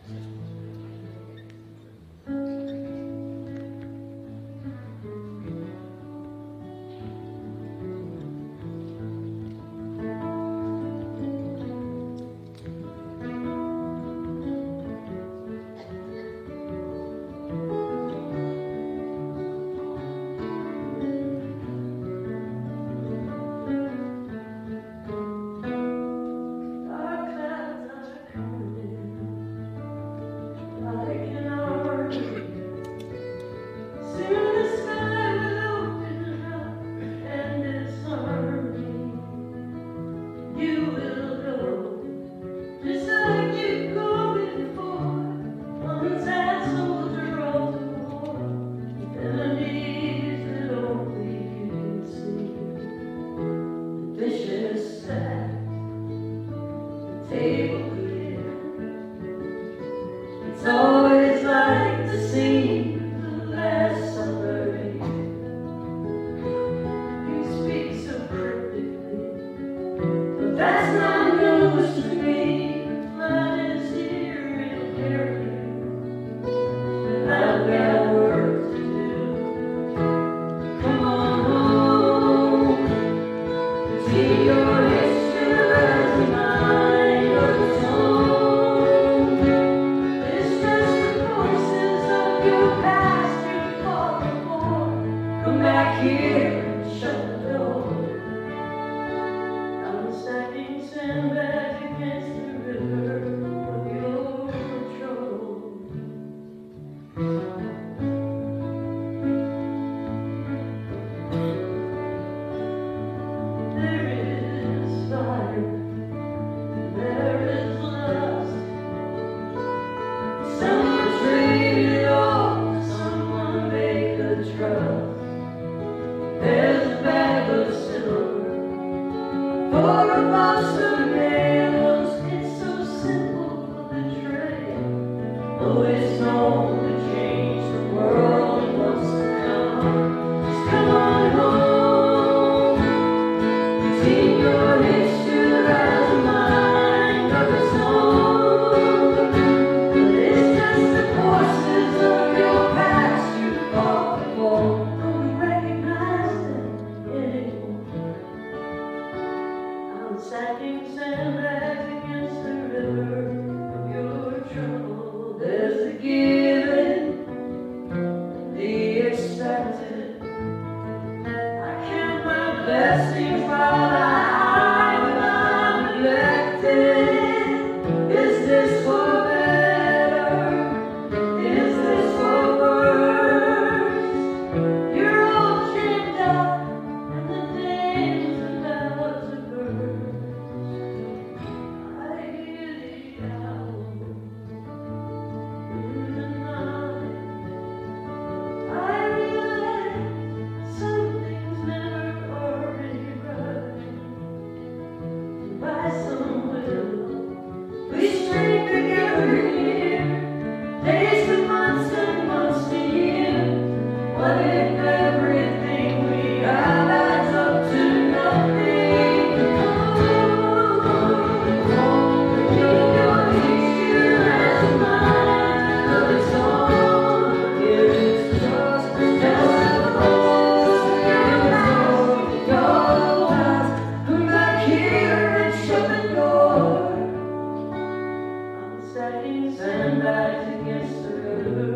Table clear. It's always like the scene the last summer rain. You speak so cryptically, but that's not news to me. Mine is here, it'll carry you, and I've got work to do. Come on home, see your history as mine of its own. It's just the voices of your past you fought before. Come back here and shut the door. I'm stacking sandbags against the river of your trouble. There is fire, there is lust. Someone traded off, someone they could trust. There's a bag of silver for a box of nails. It's so simple, the tray. Oh, it's known to change the world in what's to come. Just come on home. See your history as a mind of its own. But it's just the forces of your past you fought before. Don't recognize them anymore. I'm stacking sandbags against the river of your trouble. There's the given, the expected. I count my blessings while I'm neglected. Is this for better? Is this for worse? You're all jammed up, and the day's about to burst. I hear the owl in the night. I realize something's never already right. And by some will, we string together here, days to months and months to years. What if everything we have adds up to nothing? Keep your history as a mind of its own. It's just the your past. Come back here and shut the door. I'm stacking sandbags against the river